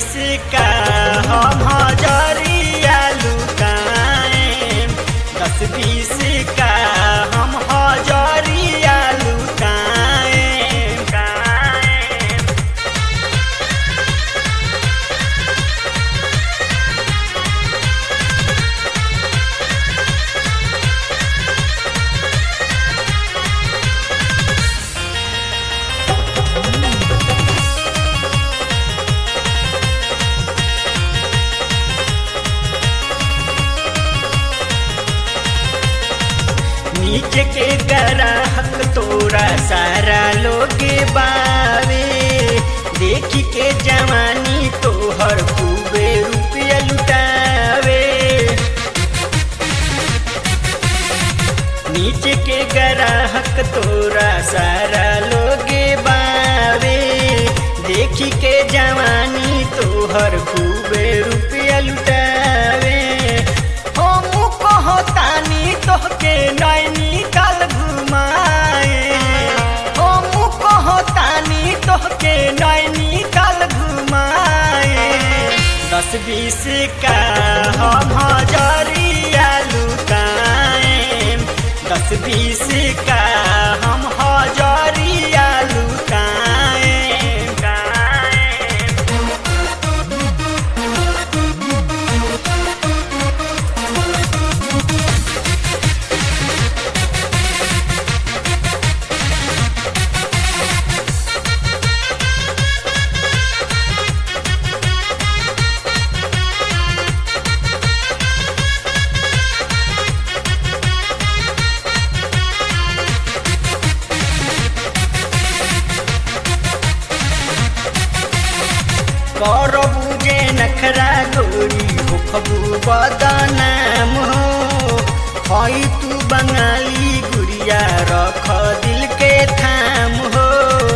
बीस का हम हजरिया लुटाएम, 10-20 का हम हजरिया लुटाएम। नीचे के ग्राहक तोरा सारा लोग बावे, देखी के जवानी तोहर खूबे रुपया लुटावे। नीचे के ग्राहक तोरा सारा लोग बावे, देखी के जवानी तोहर खूबे रुपया लुटावे। हम कहतानी तोहके नैनीताल घुमाए, हम कहतानी तोहके नैनीताल घुमाए। 10-20 का हम हजरिया लुटाएम, 10-20 का हम हजरिया लुटाएम। करबू जे नखरा गोरी होखबू बदनाम हो, हई तू बंगाली गुड़िया रख दिल के थाम हो।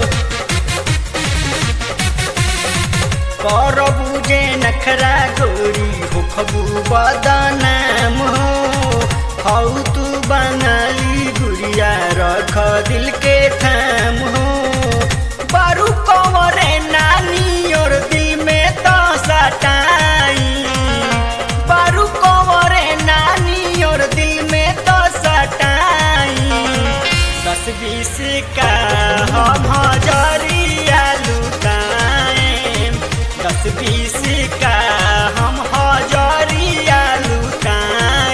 करबू जे नखरा गोरी होखबू बदनाम हो, हऊ तू बंगाली गुड़िया रख दिल के थाम हो। बारू कंवरे नानी और दिल में तो सटाई, बारू कंवरे नानी और दिल में तो सटाई। 10-20 का हम हजरिया लुटाएम, 10-20 का हम हजरिया लुटाएम।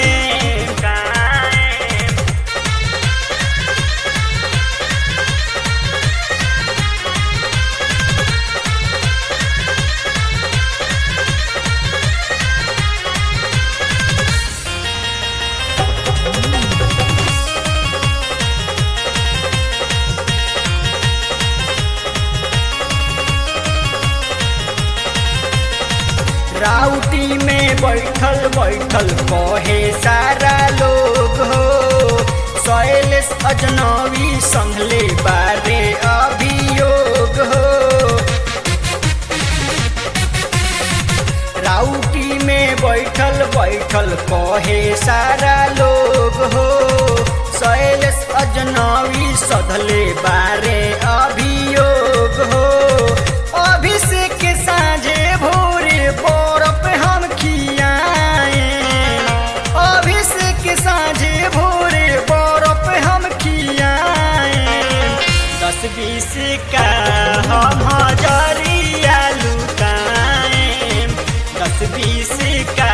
राउटी में बैठल बैठल कहे सारा लोग हो, शैलेश अजनबी संभले बारे अभियोग हो। राउटी में बैठल बैठल कहे सारा लोग हो, शैलेश अजनबी सधले बारे अभियोग हो। अभिषेक साँझे भोरे बरफ हम खियाए, अभिषेक साँझे भोरे बरफ हम खियाए। 10-20 का हम हजरिया लुटाएम, 10-20 का